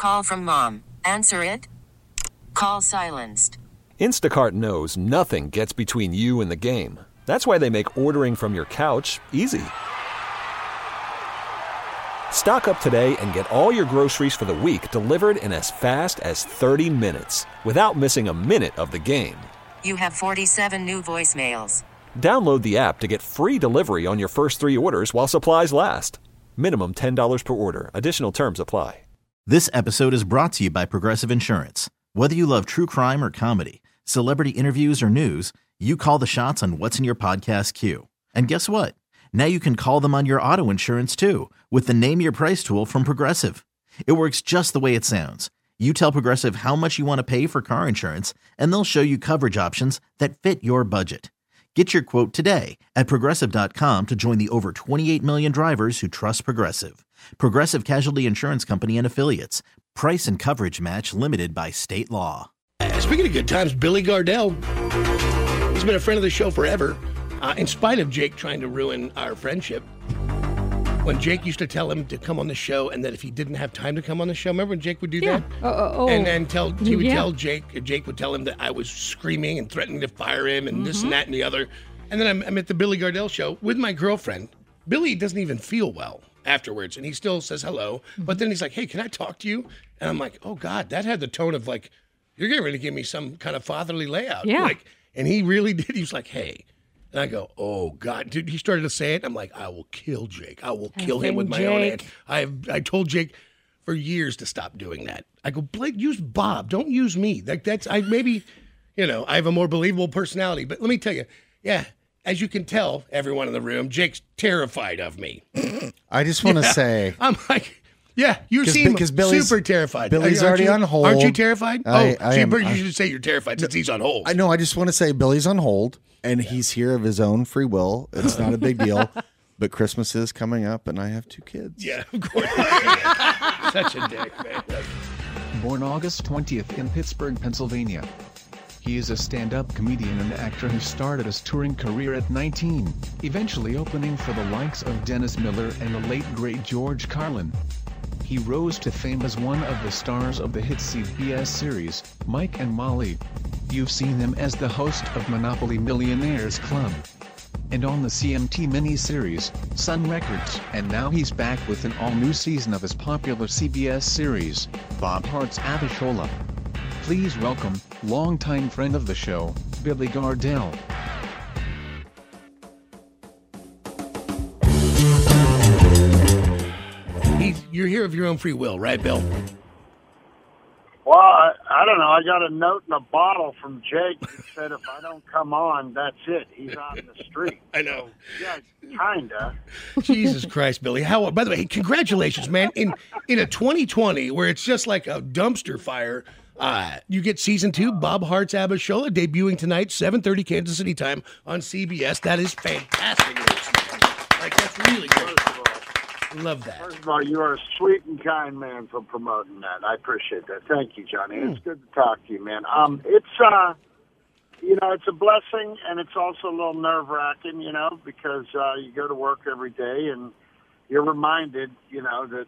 Call from mom. Answer it. Call silenced. Instacart knows nothing gets between you and the game. That's why they make ordering from your couch easy. Stock up today and get all your groceries for the week delivered in as fast as 30 minutes without missing a minute of the game. You have 47 new voicemails. Download the app to get free delivery on your first 3 orders while supplies last. Minimum $10 per order. Additional terms apply. This episode is brought to you by Progressive Insurance. Whether you love true crime or comedy, celebrity interviews or news, you call the shots on what's in your podcast queue. And guess what? Now you can call them on your auto insurance too with the Name Your Price tool from Progressive. It works just the way it sounds. You tell Progressive how much you want to pay for car insurance, and they'll show you coverage options that fit your budget. Get your quote today at Progressive.com to join the over 28 million drivers who trust Progressive. Progressive Casualty Insurance Company and Affiliates. Price and coverage match limited by state law. Speaking of good times, Billy Gardell, he's been a friend of the show forever, in spite of Jake trying to ruin our friendship. When Jake used to tell him to come on the show, and that if he didn't have time to come on the show, remember when Jake would do that? And then he would tell Jake, Jake would tell him that I was screaming and threatening to fire him and this and that and the other. And then I'm at the Billy Gardell show with my girlfriend. Billy doesn't even feel well afterwards, and he still says hello. But then he's like, hey, can I talk to you? And I'm like, oh, God, that had the tone of like, you're getting ready to give me some kind of fatherly layout. Yeah. Like, and he really did. He was like, hey. And I go, oh, God. Dude, he started to say it. I'm like, I will kill Jake. I will kill him with my own hand. I told Jake for years to stop doing that. I go, Blake, use Bob. Don't use me. Maybe, I have a more believable personality. But let me tell you, yeah, as you can tell, everyone in the room, Jake's terrified of me. I just want to say. I'm like, yeah, you seem super terrified. Billy's already on hold. Aren't you terrified? I am. You should say you're terrified since he's on hold. I know. I just want to say Billy's on hold, and he's here of his own free will. It's not a big deal. But Christmas is coming up, and I have 2 kids. Yeah, of course. Such a dick, man. Born August 20th in Pittsburgh, Pennsylvania. He is a stand-up comedian and actor who started his touring career at 19, eventually opening for the likes of Dennis Miller and the late great George Carlin. He rose to fame as one of the stars of the hit CBS series, Mike and Molly. You've seen him as the host of Monopoly Millionaires Club, and on the CMT miniseries, Sun Records, and now he's back with an all-new season of his popular CBS series, Bob Hart's Abishola. Please welcome, longtime friend of the show, Billy Gardell. You're here of your own free will, right, Bill? Well, I don't know. I got a note in a bottle from Jake that said if I don't come on, that's it. He's on the street. I know. Yeah, kinda. Jesus Christ, Billy. By the way, congratulations, man. In a 2020 where it's just like a dumpster fire, you get season 2, Bob Hart's Abishola, debuting tonight, 7:30 Kansas City time on CBS. That is fantastic news, man. Like, that's really great. Love that. First of all, you are a sweet and kind man for promoting that. I appreciate that. Thank you, Johnny. It's good to talk to you, man. It's it's a blessing, and it's also a little nerve-wracking, because you go to work every day and you're reminded, that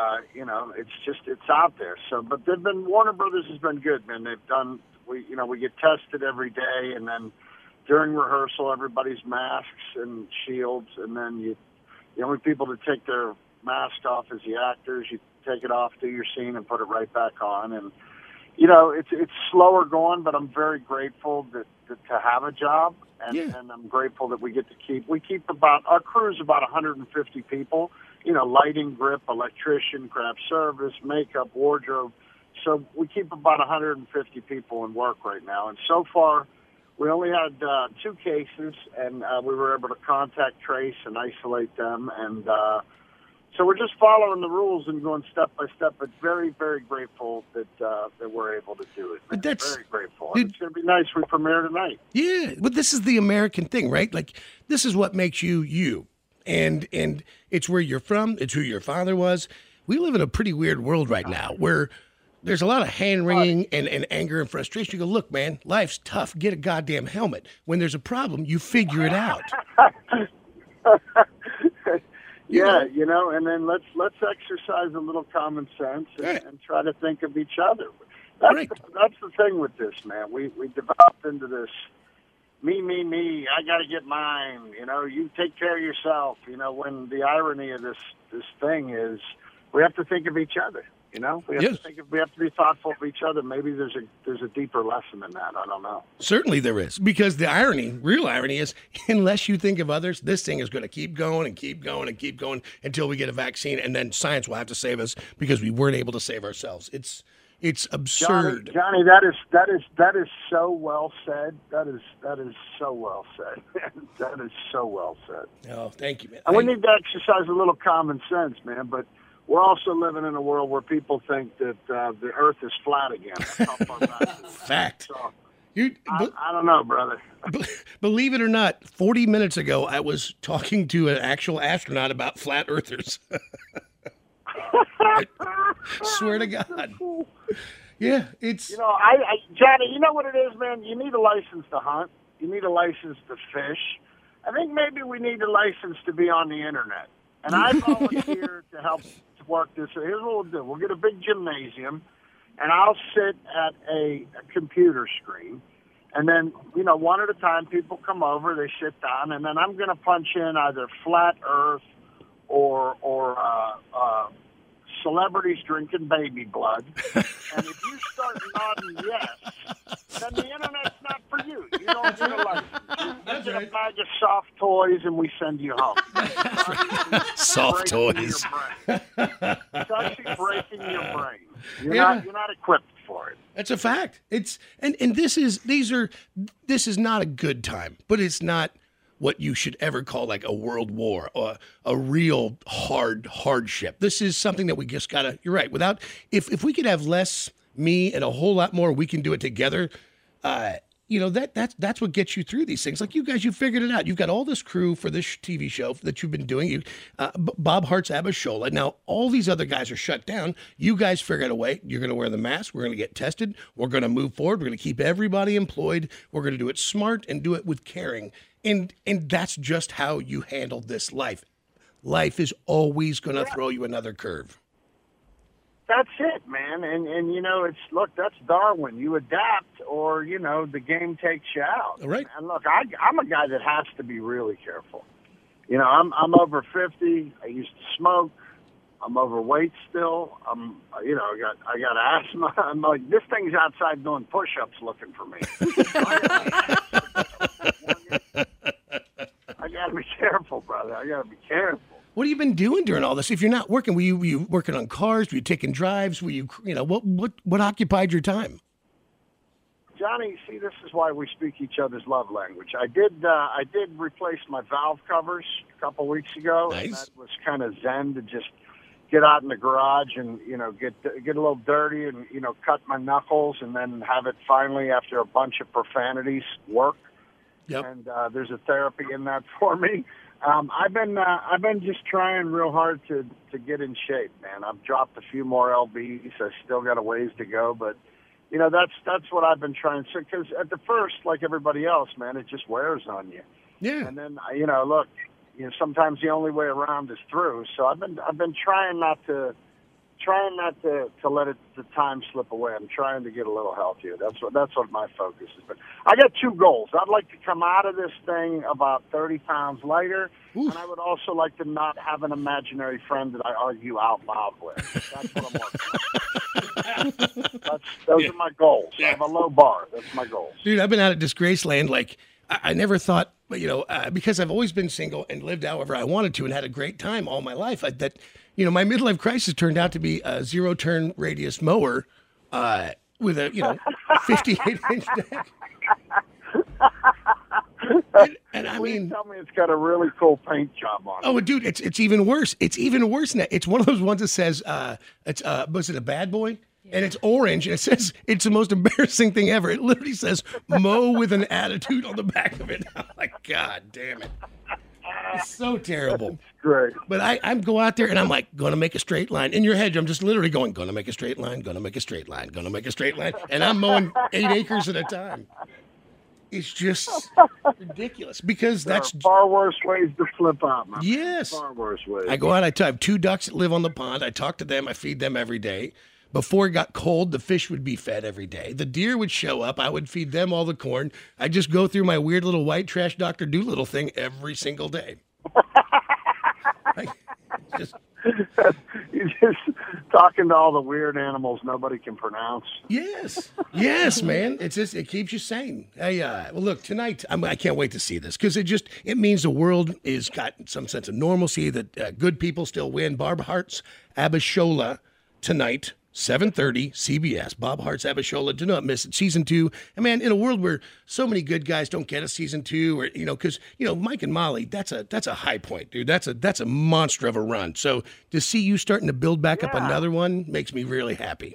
it's out there. So, but Warner Brothers has been good, man. We get tested every day, and then during rehearsal, everybody's masks and shields, and then the only people to take their mask off is the actors. You take it off, do your scene, and put it right back on. And, it's slower going, but I'm very grateful to have a job. And I'm grateful that we keep our crew's about 150 people, lighting, grip, electrician, craft service, makeup, wardrobe. So we keep about 150 people in work right now. And so far, we only had 2 cases, and we were able to contact trace and isolate them. And so we're just following the rules and going step by step, but very, very grateful that we're able to do it. But that's very grateful. It's going to be nice. We premiere tonight. Yeah, but this is the American thing, right? Like, this is what makes you you. And it's where you're from. It's who your father was. We live in a pretty weird world right now where there's a lot of hand-wringing and anger and frustration. You go, look, man, life's tough. Get a goddamn helmet. When there's a problem, you figure it out. Yeah, you know, and then let's exercise a little common sense and try to think of each other. That's the thing with this, man. We developed into this me. I got to get mine. You know, you take care of yourself. You know, when the irony of this thing is, we have to think of each other. You know, we have to be thoughtful of each other. Maybe there's a deeper lesson than that. I don't know. Certainly there is, because the real irony is, unless you think of others, this thing is going to keep going and keep going and keep going until we get a vaccine, and then science will have to save us because we weren't able to save ourselves. It's absurd. Johnny, that is so well said. That is so well said. That is so well said. Oh, thank you, man. And we need to exercise a little common sense, man. But we're also living in a world where people think that the Earth is flat again. Fact. So, I don't know, brother. Believe it or not, 40 minutes ago, I was talking to an actual astronaut about flat earthers. I swear to God. Yeah, it's... You know, Johnny, you know what it is, man? You need a license to hunt. You need a license to fish. I think maybe we need a license to be on the internet. And I volunteer to help to work this. So here's what we'll do. We'll get a big gymnasium, and I'll sit at a computer screen. And then, you know, one at a time, people come over, they sit down, and then I'm going to punch in either flat earth or celebrities drinking baby blood. And if you start nodding yes, then the internet's not for you. You don't get a license. You get a bag of soft toys and we send you home. Soft toys. It's actually breaking your brain. You're not equipped for it. That's a fact. It's and this is not a good time, but it's not what you should ever call like a world war or a real hardship. This is something that we just gotta. You're right. If we could have less me and a whole lot more, we can do it together. You know, that's what gets you through these things. Like you guys, you figured it out. You've got all this crew for this TV show that you've been doing. Bob Hart's Abishola. Now all these other guys are shut down. You guys figured a way. You're going to wear the mask. We're going to get tested. We're going to move forward. We're going to keep everybody employed. We're going to do it smart and do it with caring. And that's just how you handle this life. Life is always going to throw you another curve. That's it, man. And you know, that's Darwin. You adapt or, you know, the game takes you out. All right. And look, I'm a guy that has to be really careful. You know, I'm over 50. I used to smoke. I'm overweight still. You know, I got asthma. I'm like, this thing's outside doing push-ups looking for me. I got to be careful, brother. I got to be careful. What have you been doing during all this? If you're not working, were you working on cars? Were you taking drives? Were you know, what occupied your time? Johnny, see, this is why we speak each other's love language. I did replace my valve covers a couple weeks ago. Nice. And that was kind of zen to just get out in the garage and, you know, get a little dirty and, you know, cut my knuckles and then have it finally, after a bunch of profanities, work. Yep. And there's a therapy in that for me. I've been just trying real hard to get in shape, man. I've dropped a few more lbs. I still got a ways to go, but you know that's what I've been trying to. Because at the first, like everybody else, man, it just wears on you. Yeah. And then you know, look, you know, sometimes the only way around is through. So I've been trying not to let the time slip away. I'm trying to get a little healthier. That's what my focus is. But I got two goals. I'd like to come out of this thing about 30 pounds lighter, and I would also like to not have an imaginary friend that I argue out loud with. That's what I'm working on. Those are my goals. I have a low bar. That's my goals. Dude, I've been out at Disgraceland. Like, I never thought, you know, because I've always been single and lived however I wanted to and had a great time all my life, that you know, my midlife crisis turned out to be a 0-turn radius mower with a, you know, 58-inch deck. And I mean, tell me it's got a really cool paint job on it. Oh, dude, it's even worse. It's even worse than that. It's one of those ones that says, was it a bad boy? Yeah. And it's orange, and it says, it's the most embarrassing thing ever. It literally says, Mo with an attitude on the back of it. I'm like, God damn it. It's so terrible. It's great. But I go out there and I'm like, going to make a straight line. In your head, I'm just literally going to make a straight line, going to make a straight line, going to make a straight line. And I'm mowing 8 acres at a time. It's just ridiculous because There that's are far worse ways to flip out, man. yes. Far worse ways. I go out, I have 2 ducks that live on the pond. I talk to them, I feed them every day. Before it got cold, the fish would be fed every day. The deer would show up. I would feed them all the corn. I just go through my weird little white trash Dr. Doolittle thing every single day. You're just talking to all the weird animals nobody can pronounce. Yes, man. It's just it keeps you sane. Well, look, tonight I can't wait to see this because it means the world is got some sense of normalcy. That good people still win. Bob Hart's Abishola tonight. 7:30 CBS. Bob Hart's Abishola. Do not miss it. Season 2. And man, in a world where so many good guys don't get a season 2, or because Mike and Molly, that's a high point, dude. That's a monster of a run. So to see you starting to build back up another one makes me really happy.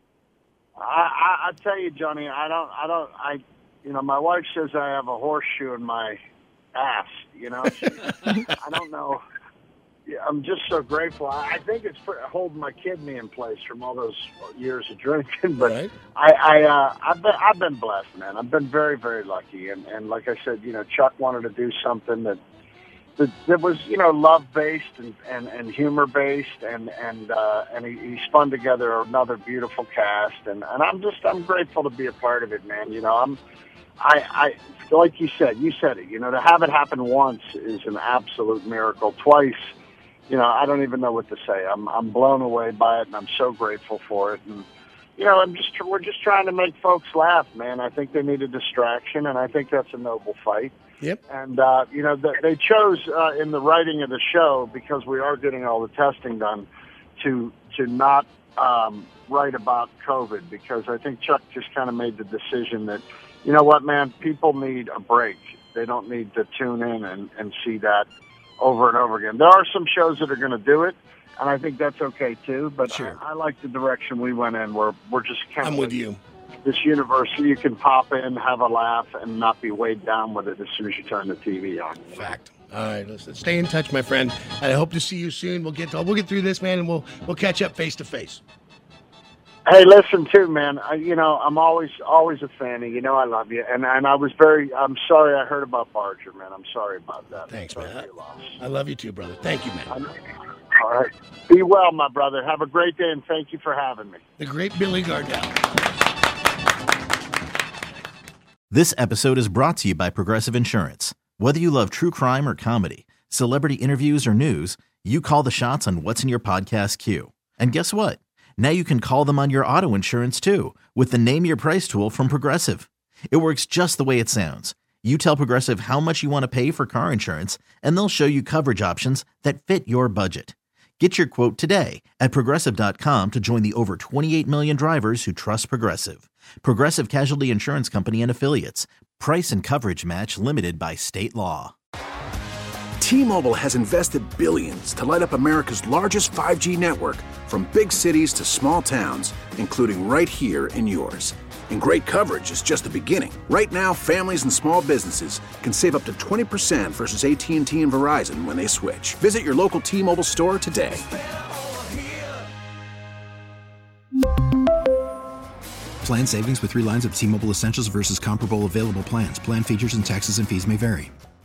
I tell you, Johnny, my wife says I have a horseshoe in my ass. I don't know. Yeah, I'm just so grateful. I think it's for holding my kidney in place from all those years of drinking. But right. I've been blessed, man. I've been very, very lucky. And like I said, Chuck wanted to do something that was, love based and humor based, and he spun together another beautiful cast. And I'm grateful to be a part of it, man. I like you said it. To have it happen once is an absolute miracle. Twice. I don't even know what to say. I'm blown away by it, and I'm so grateful for it. And we're just trying to make folks laugh, man. I think they need a distraction, and I think that's a noble fight. Yep. And they chose in the writing of the show, because we are getting all the testing done, to not write about COVID, because I think Chuck just kind of made the decision that, you know what, man, people need a break. They don't need to tune in and see that over and over again. There are some shows that are going to do it, and I think that's okay too. But sure. I like the direction we went in. We're just kind I'm with you. This universe, you can pop in, have a laugh, and not be weighed down with it as soon as you turn the TV on. Fact. All right, listen. Stay in touch, my friend. And I hope to see you soon. We'll get through this, man, and we'll catch up face to face. Hey, listen, too, man. I'm always a fan of you. I love you, and I'm sorry I heard about Barger, man. I'm sorry about that. Thanks, man. I love you too, brother. Thank you, man. All right. Be well, my brother. Have a great day, and thank you for having me. The great Billy Gardell. This episode is brought to you by Progressive Insurance. Whether you love true crime or comedy, celebrity interviews or news, you call the shots on what's in your podcast queue. And guess what? Now you can call them on your auto insurance too, with the Name Your Price tool from Progressive. It works just the way it sounds. You tell Progressive how much you want to pay for car insurance, and they'll show you coverage options that fit your budget. Get your quote today at Progressive.com to join the over 28 million drivers who trust Progressive. Progressive Casualty Insurance Company and Affiliates. Price and coverage match limited by state law. T-Mobile has invested billions to light up America's largest 5G network, from big cities to small towns, including right here in yours. And great coverage is just the beginning. Right now, families and small businesses can save up to 20% versus AT&T and Verizon when they switch. Visit your local T-Mobile store today. Plan savings with 3 lines of T-Mobile Essentials versus comparable available plans. Plan features and taxes and fees may vary.